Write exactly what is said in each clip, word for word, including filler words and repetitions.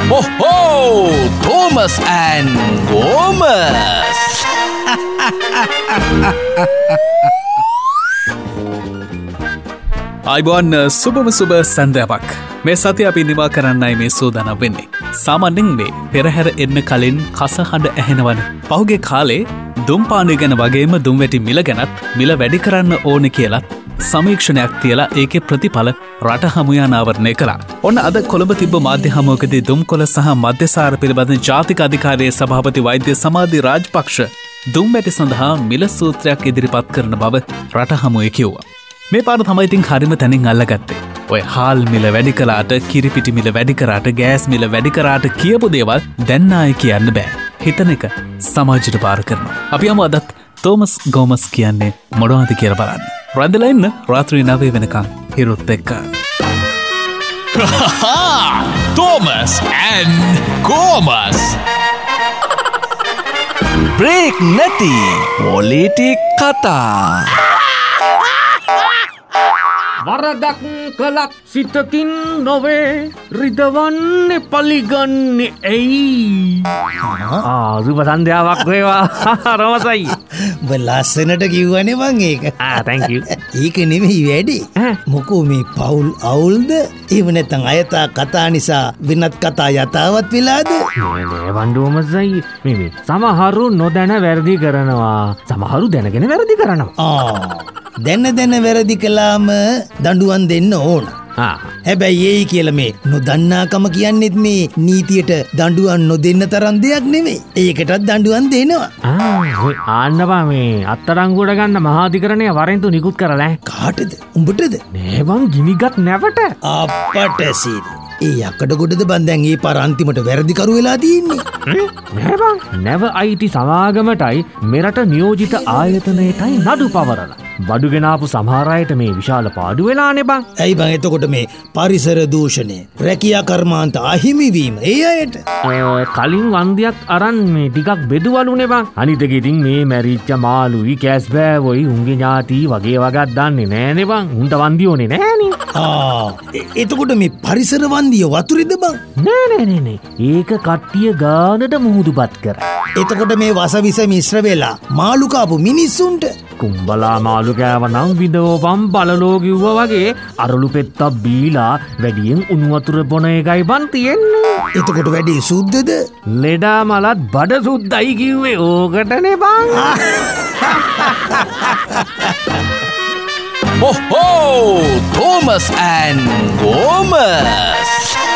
Oho! Thomas and Gomas! අයිබෝන් සුබම සුබ සන්ධ්‍යාවක්. මේ සතිය අපි නිවා කරන්නයි මේ සූදානම් වෙන්නේ. සාමාන්‍යයෙන් මේ පෙරහැර එන්න කලින් කසහඬ ඇහෙනවනේ. පහුගිය කාලේ දුම් පානය ගැන වගේම දුම් වැටි මිල ගැනත් මිල වැඩි කරන්න ඕනේ කියලත් සමීක්ෂණයක් තියලා ඒකේ ප්‍රතිඵල රට හමුවේ අනාවරණය කළා. ඔන්න අද කොළඹ තිබ්බ මාධ්‍ය හමුවකදී දුම්කොළ සහ මධ්‍යසාර පිළිබඳ ජාතික අධිකාරියේ සභාපති වෛද්‍ය සමාධි රාජපක්ෂ දුම් වැටි සඳහා මිල සූත්‍රයක් ඉදිරිපත් කරන බව රට හමුවේ කිව්වා. මේ පාර තමයි ඉතින් හරිම තැනින් අල්ලගත්තේ. ඔය හාල් මිල වැඩි කළාට, කිරිපිටි මිල වැඩි කරාට, ගෑස් මිල වැඩි කරාට කියපු දේවල් දැන් ආයේ කියන්න බෑ. හිතන එක සමාජයට බාර කරනවා. අපි යමු අදත් තෝමස් ගෝමස් කියන්නේ මොනවද කියලා බලන්න. රැඳලා ඉන්න රාත්‍රී නවය වෙනකන් හිරුත් එක්ක. Thomas and Gomas. Break නැති පොලිටික් කතා. වරදක් කලක් සිතකින් නොවේ රිදවන්නේ පලිගන්නේ ඇයි ආ සන්ධ්‍යාවක් වේවා රමසයි ඔබ ලස්සනට කිව්වනේ මං ඒක ආ thank you ඒක නෙමෙයි වැඩේ මොකෝ මේ පවුල් අවුල්ද එහෙම නැත්නම් අයතා කතා නිසා වෙනත් කතා යතාවත් වෙලාද නේ වණ්ඩෝමසයි මේ මේ සමහරු නොදැන වැරදි කරනවා සමහරු දැනගෙන වැරදි කරනවා ආ දැන දැන වැරදි කළාම දඬුවම් දෙන්න ඕන. හැබැයි ඒයි කියලා මේ නොදන්නාකම කියන්නේත් මේ නීතියට දඬුවම් නොදෙන්න තරම් දෙයක් නෙමෙයි. ඒකටත් දඬුවම් දෙනවා. ආ ආන්නපා මේ අත්අඩංගුවට ගන්න මහාධිකරණය වරෙන්තු නිකුත් කරලා. කාටද? උඹටද? නේ බං ගිනිගත් නැවට. අපට සීරි. ඒ යකඩ ගොඩද බන් දැන් ඒ පාර අන්තිමට වැරදිකරු වෙලා තියෙන්නේ. නෑ බං නැව අයිති සමාගමටයි මෙරට නියෝජිත ආයතනයටයි නඩු පවරලා. බඩු ගෙනාපු සමහර අයට මේ විශාල පාඩු වෙලානේ බං. ඇයි බං එතකොට මේ පරිසර දූෂණය, රැකියා කර්මාන්ත අහිමි වීම ඒ අයට කලින් වන්දියක් අරන් මේ ටිකක් බෙදුවලුනේ බං. අනිත් එක ඉතින් මේ මැරිච්ච මාළුයි කැස් බෑවොයි උන්ගේ ඥාති වගේ වගක් දන්නේ නෑනේ බං. උන්ට වන්දියෝනේ නෑනේ. ආ එතකොට මේ පරිසර වන්දිය වතුරේද බං? නෑ නෑ නෑ නෑ. ඒක කට්ටිය ගානට මුහුදුපත් කරා. එතකොට මේ වසවිස මිශ්‍ර වෙලා මාළු කාපු මිනිස්සුන්ට කුම්බලා මාළු කෑව නම් විදෝපම් බලලෝ කිව්වා වගේ අරලු පෙත්තක් බීලා වැඩියෙන් උණු වතුර බොන එකයි බන් තියෙන්නේ. එතකොට වැඩි සුද්ධද? ලෙඩා මලත් බඩ සුද්ධයි කිව්වේ ඕකටනේ බං. Oho! Thomas and Gomas!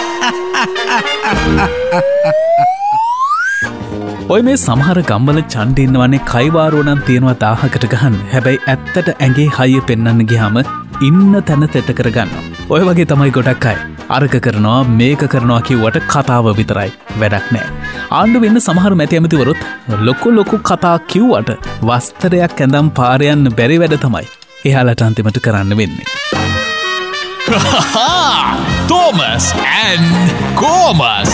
ඔය මේ සමහර ගම්වල ඡණ්ඩ ඉන්නවනේ කයිවාරුව නම් තියෙනවා දාහකට ගහන්න. හැබැයි ඇත්තට ඇඟේ හයිය පෙන්වන්න ගියාම ඉන්න තැන තෙත කරගන්නවා. ඔය වගේ තමයි ගොඩක් අය. අරක කරනවා මේක කරනවා කිව්වට කතාව විතරයි. වැඩක් නෑ. ආණ්ඩු වෙන්න සමහර මැති ඇමතිවරුත් ලොකු ලොකු කතා කිව්වට වස්ත්‍රයක් ඇඳන් පාර යන්න බැරි වැඩ තමයි එයාලට අන්තිමට කරන්න වෙන්නේ. Thomas and Gomas.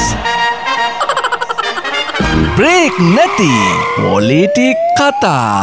Break නැති පොලිටික් කතා.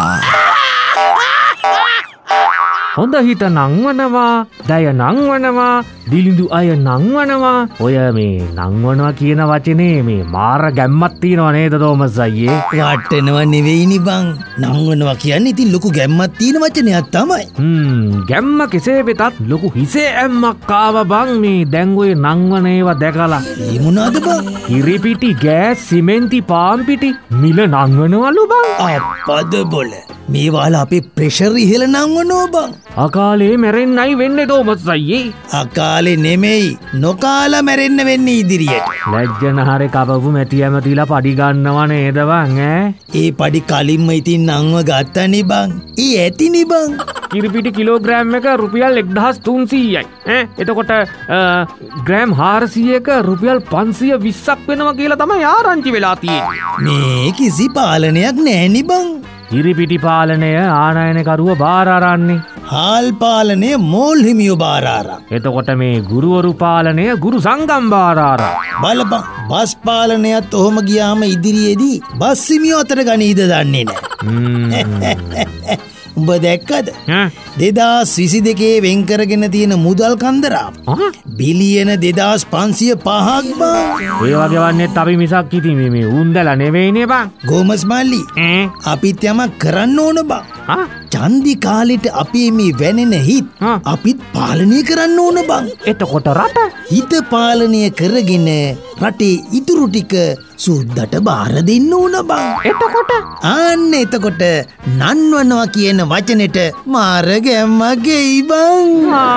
හොඳ හිත නංවනවා, දය නංවනවා, දිලිඳු අය නංවනවා. ඔය මේ නංවනවා කියන වචනේ මේ මාර ගැම්මක් තියෙනව නේද තෝමස් අයියේ? වටනවා නෙවෙයිනි බං. නංවනවා කියන්නේ ඉතින් ලොකු ගැම්මක් තියෙන වචනයක් තමයි. හ්ම් ගැම්ම කෙසේ වෙතත් ලොකු හිසේ ඇම්මක් ආව බං මේ දැන් ඔය නංවන ඒවා දැකලා. ඒ මොනවාද බං? කිරිපිටි, ගෑස්, සිමෙන්ති, පාන් පිටි මිල නංවනවලු බං. අපද බොල. මේ වාලා අපේ ප්‍රෙෂර් ඉහළ නංවනවා බං. අකාලේ මැරෙන්නයි වෙන්නේ තෝමස් අයියේ. අකාලේ නෙමෙයි නොකාලා මැරෙන්න වෙන්නේ ඉදිරියට. ලැජ්ජනහරේ කපපු මැටි ඇමතිලා පඩි ගන්නව නේද බං ඈ? ඒ පඩි කලින්ම ඉතින් නංව ගත්තනේ බං. ඊ ඇතිනේ බං. කිරිපිටි කිලෝග්‍රෑම් එක රුපියල් එක්දහස් තුන්සීයයි. ඈ එතකොට ග්‍රෑම් හාරසීයක රුපියල් පන්සිය විස්සක් වෙනවා කියලා තමයි ආරංචි වෙලා තියෙන්නේ. මේ කිසි පාලනයක් නෑනේ බං. කිරිපිටි පාලනය ආනයනකරුව බාර අරන්නේ. හාල් පාලනය මෝල් හිමියෝ බාර අරන්. එතකොට මේ ගුරුවරු පාලනය ගුරු සංගම් බාර අරන්. බලපන් බස් පාලනයත් ඔහොම ගියාම ඉදිරියේදී බස් හිමියෝ අතර ගනීද දන්නේ නැහැ. උඹ දැක්කද? දෙදාස් විසි දෙකේ වෙන් කරගෙන තියෙන මුදල් කන්දරාව බිලියන දෙදාස් පන්සිය පහක් බං. ඔය වගේ වන්නේත් අපි මිසක් ඉතින් මේ මේ උන්දලා නෙවෙයිනේ බං. ගෝමස් මල්ලි අපිත් යමක් කරන්න ඕන බං. චන්දි කාලෙට අපි මේ වැනෙන හිත් අපිත් පාලනය කරන්න ඕන බං. එතකොට රට හිත පාලනය කරගෙන රටේ ඉතුරු ටික සුද්දට බාර දෙන්න ඕන බං. එතකොට අන්න එතකොට නන්වනවා කියන වචනෙට මාර ගැම්මක් ගෙයි බං.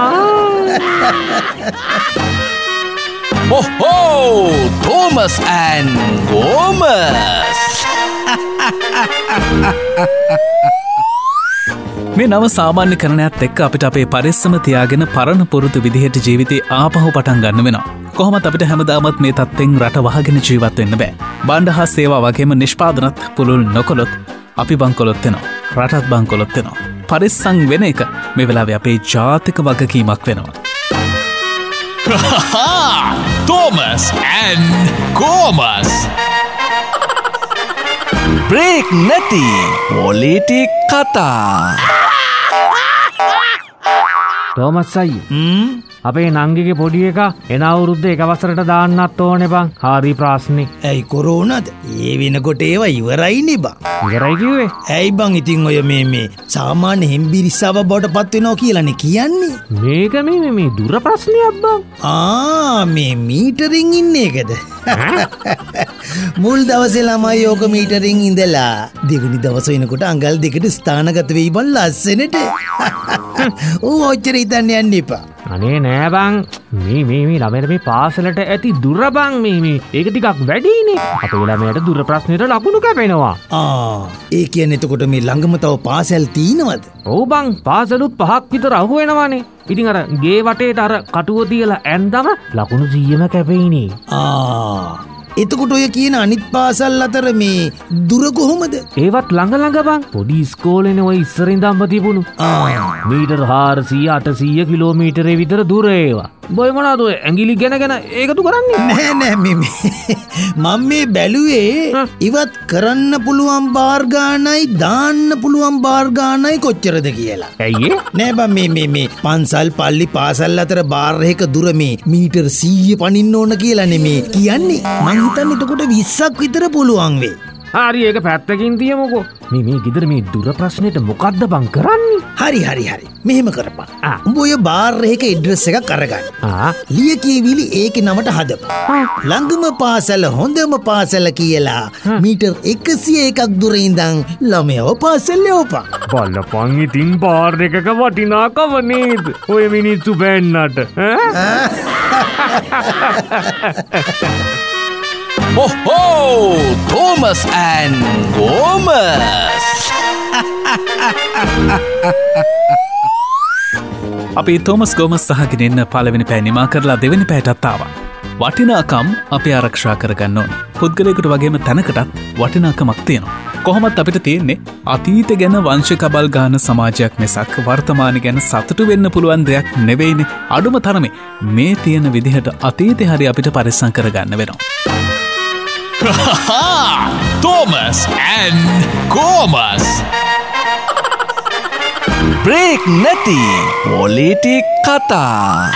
Oho! Thomas and Gomas! මේ නව සාමාන්‍ය කරණයත් එක්ක අපිට අපේ පරිස්සම තියාගෙන පරණ පුරුදු විදිහට ජීවිතේ ආපහු පටන් ගන්න වෙනවා. කොහොමත් අපිට හැමදාමත් මේ තත්ත්වෙන් රට වහගෙන ජීවත් වෙන්න බෑ. බාණ්ඩ හා සේවා වගේම නිෂ්පාදනත් පුළුල් නොකොලොත් අපි බංකොලොත් වෙනවා. රටත් බංකොලොත් වෙනවා. පරිස්සම් වෙන එක මේ වෙලාවේ අපේ ජාතික වගකීමක් වෙනවා. Thomas and Gomas! Break නැති පොලිටික් කතා. තෝමස් අයියේ අපේ නංගිගේ පොඩි එකා එන අවුරුද්ද එක වසරට දාන්නත් ඕනේ බං. හරි ප්‍රශ්නේ. ඇයි කොරෝනාද? ඒ වෙනකොට ඒවා ඉවරයිනේ බං. ඉවරයි කිව්වේ? ඇයි බං ඉතින් ඔය මේ මේ සාමාන්‍ය හෙම්බිරිස්සාව බවට පත් වෙනවා කියලානේ කියන්නේ. මේක මේ මේ දුර ප්‍රශ්නයක් බං. ආ මේ මීටරින් ඉන්නේ එකද? මුල් දවසේ ළමයි ඕක මීටරින් ඉඳලා දෙවෙනි දවස වෙනකොට අඟල් දෙකට ස්ථානගත වෙයි බං ලස්සනට. ඕ ඔච්චර හිතන්න යන්න එපා. අනේ නෑ බං මේ මේ මේ ළමයට මේ පාසලට ඇති දුර බං මේ මේ ඒක ටිකක් වැඩිනේ. අපේ ළමයට දුර ප්‍රශ්නෙට ලකුණු කැපෙනවා. ආ ඒ කියන්නේ එතකොට මේ ළඟම තව පාසල් තියෙනවද? ඔව් බං පාසලුත් පහක් විතර අහු වෙනවානේ. ඉතින් අර ගේ වටේට අර කටුව තියලා ඇන්දම ලකුණු සීයම කැපෙයිනේ. ආ එතකොට ඔය කියන අනිත් පාසල් අතර මේ දුර කොහොමද? ඒවත් ළඟ ළඟ බං. පොඩි ඉස්කෝලේනේ ඔය ඉස්සර ඉඳන්ම තිබුණු. මීටර් හාරසිය අටසිය කිලෝමීටරේ විතර දුර ඒවා. බොයි මොනවද ඔය ඇඟිලි ගෙන ගෙන ඒකතු කරන්නේ? නෑ නෑ මේ මම මේ බැලුවේ ඉවත් කරන්න පුළුවන් බාර් ගානයි දාන්න පුළුවන් බාර් ගානයි කොච්චරද කියලා. ඇයි ඒ? නෑ බං මේ මේ මේ පන්සල් පල්ලි පාසල් අතර බාර් එක දුර මේ මීටර් සීය පනින්න ඕන කියලා නෙමේ කියන්නේ. මං හිතන්නේ එතකොට විස්සක් විතර පුළුවන් වෙයි. හරි ඒක පැත්තකින් තියමුකෝ. මේ මේ ගෙදර මේ දුර ප්‍රශ්නෙට මොකද්ද බං කරන්නේ? හරි හරි හරි මෙහෙම කරපන්. උඹ ඔය බාර් එක ඇඩ්‍රස් එකක් අරගන්න. ආ ලියකියවිලි ඒකේ නමට හදපන්. ළඟම පාසල හොඳම පාසල කියලා මීටර් එකසිය එකක් දුර ඉඳන් ළමයව පාසල් යවපන්. බලපන් ඉතින් බාර් එකක වටිනාකම නේද? ඔය මිනිස්සු බෑන්නට. Oho! Thomas and Gomas! අපි තෝමස් ගෝමස් සහගෙන ඉන්න පළවෙනි පැය නිමා කරලා දෙවෙනි පැයටත් ආවා. වටිනාකම් අපි ආරක්ෂා කරගන්න ඕන. පුද්ගලයෙකුට වගේම තැනකටත් වටිනාකමක් තියෙනවා. කොහොමත් අපිට තියෙන්නේ අතීත ගැන වංශ කබල් ගාන සමාජයක් මිසක් වර්තමාන ගැන සතුටු වෙන්න පුළුවන් දෙයක් නෙවෙයිනේ. අඩුම තරමේ මේ තියෙන විදිහට අතීතේ හරි අපිට පරිස්සම් කරගන්න වෙනවා. Thomas and Gomas! Break නැති පොලිටික් කතා.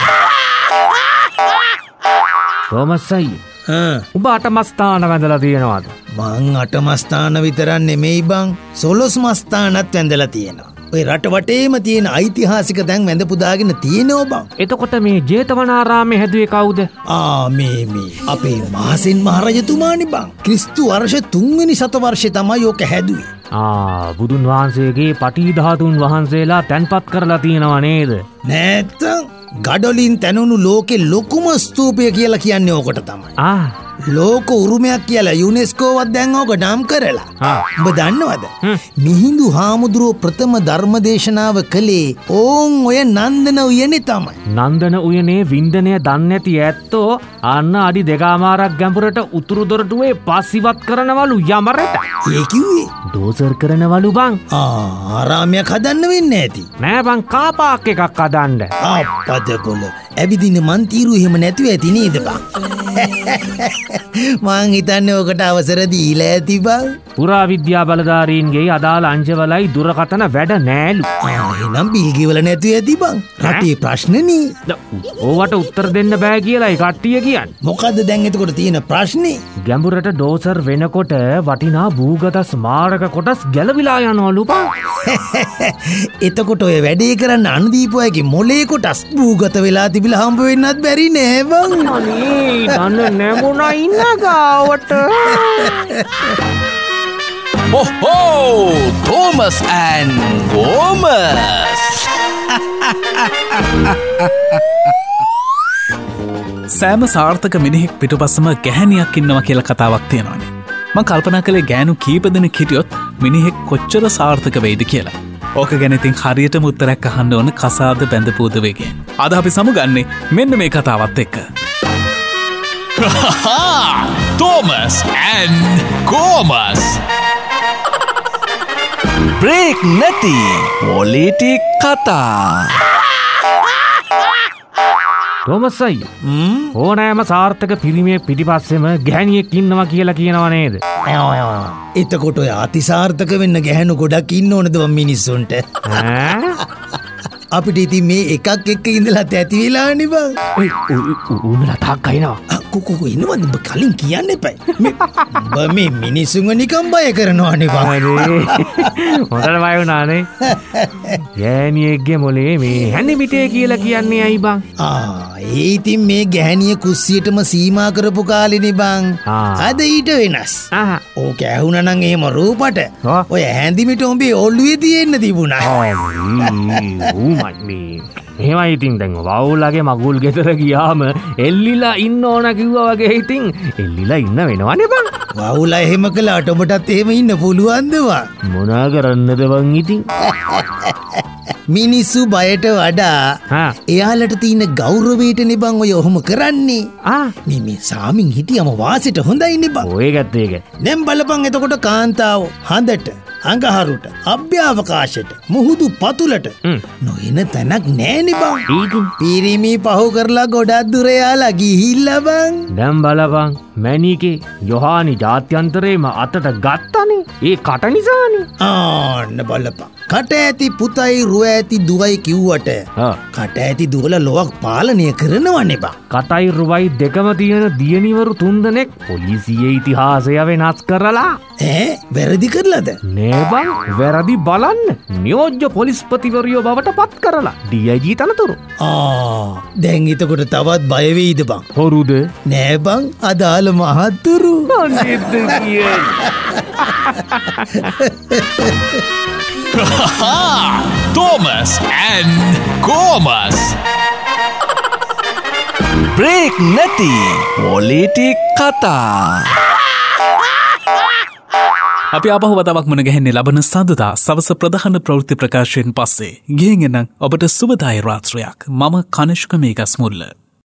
තෝමස් අයියේ උඹ අටමස්ථාන වැඳලා තියෙනවද? මං අටමස්ථාන විතරක් නෙමෙයි බං සොළොස් මස්ථානත් වැඳලා තියෙනවා. ඔය රට වටේම තියෙන ඓතිහාසික තැන් වැඳ පුදාගෙන තියෙනවා බං. එතකොට මේ ජේතවනාරාමේ හැදුවේ කවුද? ආ මේ මේ අපේ මහසෙන් මහරජතුමානි බං. ක්‍රිස්තු වර්ෂ තුන්වෙනි සතවර්ෂේ තමයි ඕක හැදුවේ. ආ බුදුන් වහන්සේගේ පටි ධාතුන් වහන්සේලා තැන්පත් කරලා තියෙනවා නේද? නැත්තම් ගඩොලින් තැනුණු ලෝකේ ලොකුම ස්තූපය කියලා කියන්නේ ඕකට තමයි. ආ ලෝක උරුමයක් කියලා යුනෙස්කෝවත් දැන් ඕක නම් කරලා. ඔබ දන්නවද? මිහිඳු හාමුදුරුවෝ ප්‍රථම ධර්ම දේශනාව කළේ ඕන් ඔය නන්දන උයනේ තමයි. නන්දන උයනේ වින්දනය දන්නේ නැති ඇත්තෝ අන්න අඩි දෙකමාරක් ගැඹුරට උතුරු දොරටුවේ පස් ඉවත් කරනවලු යමරට. ඒ කිව්වේ ඩෝසර් කරනවලු බං. ආ ආරාමයක් හදන්න වෙන්නේ නැති. නෑ බං කාපාක් එකක් හදන්න. අප්පද කොළ ඇවිදින මන්තිරු එහෙම නැතුව ඇති නේද බං? මං හිතන්නේ ඔකට අවසර දීලා ඇති බං. පුරා විද්‍යා බලධාරීන්ගේ අදාළ අංශවලයි දුරකථන වැඩ නෑලු. එහෙනම් බිල් ගෙවල නැතුව ඇති බං. රටේ ප්‍රශ්නනේ. ඕවට උත්තර දෙන්න බෑ කියලායි කට්ටිය කියන්නේ. මොකද්ද දැන් එතකොට තියෙන ප්‍රශ්නේ? ගැඹුරට ඩෝසර් වෙනකොට වටිනා භූගත ස්මාරක කොටස් ගැලවිලා යනවලු බං. එතකොට ඔය වැඩේ කරන්න අනුදීපුවගේ මොලේ කොටස් භූගත වෙලා තිබිලා හම්බ වෙන්නත් බැරි නෑ බං. අනේ දන්න නැමුණා ඉන්න ගාවට. Ho-ho! Thomas and Gomas! සෑම සාර්ථක මිනිහෙක් පිටුපස්සම ගැහැණියක් ඉන්නවා කියලා කතාවක් තියෙනවානේ. මං කල්පනා කළේ ගෑනු කීප දෙනෙක් හිටියොත් මිනිහෙක් කොච්චර සාර්ථක වෙයිද කියලා. ඕක ගැන ඉතින් හරියටම උත්තරයක් අහන්න ඕන කසාද බැඳපු උදවියගෙන්. අද අපි සමුගන්නේ මෙන්න මේ කතාවත් එක්ක. Thomas and Gomas! Break නැති පොලිටික් කතා. තෝමස් අයියා ඕනෑම සාර්ථක පිරිමියෙක් පිටිපස්සෙම ගැහැණියෙක් ඉන්නවා කියලා කියනවා නේද? එතකොට ඔය අතිසාර්ථක වෙන්න ගැහැණු ගොඩක් ඉන්න ඕනද මිනිස්සුන්ට? අපිට ඉතින් මේ එකක් එක්ක ඉඳලා ඇති වෙලානේ බං. උඹලා තාක් අයිනවා. කොකෝ ඉන්නවද ඔබ කලින් කියන්න එපා. මේ මේ මිනිස්සුන්ව නිකන් බය කරනවානේ බං. හොඳට බය වුණානේ. ගෑණියෙක්ගේ මොලේ මේ හැන්නේ පිටේ කියලා කියන්නේ අයි බං. ආ ඒ ඉතින් මේ ගැහැණිය කුස්සියටම සීමා කරපු කාලේනේ බං. අද ඊට වෙනස්. ඕක ඇහුණා නම් එහෙම රූපට ඔය හැඳිමිට උඹේ ඔළුවේ තියෙන්න තිබුණා. එහෙමයි ඉතින් දැන් වවුලගේ මගුල් ගෙදර ගියාම එල්ලිලා ඉන්න ඕන කිව්වා වගේ ඉතින් එල්ලිලා ඉන්න වෙනවනේ බං. වවුලා එහෙම කළාට ඔබටත් එහෙම ඉන්න පුළුවන්ද වා? මොනා කරන්නද බං ඉතින්? මිනිස්සු බයට වඩා එයාලට තියෙන ගෞරවයටනේ බං ඔය ඔහොම කරන්නේ. මේ මේ සාමින් හිටියම වාසෙට හොඳයිනේ බං. ඔය ගැත්ත ඒක. දැන් බලපන් එතකොට කාන්තාව හඳට අඟහරුට අභ්‍යවකාශයට මුහුදු පතුලට නොයන තැනක් නෑනේ බං. පිරිමි පහු කරලා ගොඩක් දුර යාලා ගිහිල්ලා බං. දැන් බලපන් මැනිකේ යොහානි ජාත්‍යන්තරේම අතට ගත්තනේ. ඒ කට නිසානේ. ආන්න බලපන්. කට ඇති පුතයි රුව ඇති දුවයි කිව්වට කට ඇති දුවල ලොවක් පාලනය කරනවනේ බං. කටයි රුවයි දෙකම තියෙන දියණිවරු තුන්දෙනෙක් පොලිසියේ ඉතිහාසය වෙනස් කරලා ඈ වැරදි කරලාද? නෑ බං වැරදි බලන්න නියෝජ්‍ය පොලිස්පතිවරියෝ බවට පත් කරලා ඩී අයි ජී තනතුරු. ආ දැන් එතකොට තවත් බය වෙයිද බං? හොරුද? නෑ බං අදාළ මහත්තුරු. අනේද කියයි. Thomas and Gomas! Break නැති පොලිටික් කතා. අපි ආපහු වතාවක් මුණ ගැහෙන්නේ ලබන සඳුදා සවස ප්‍රධාන ප්‍රවෘත්ති ප්‍රකාශයෙන් පස්සේ. ගිහින් එනම් ඔබට සුබදායි රාත්‍රියක්. මම කනිෂ්ක මේගස් මුල්ල.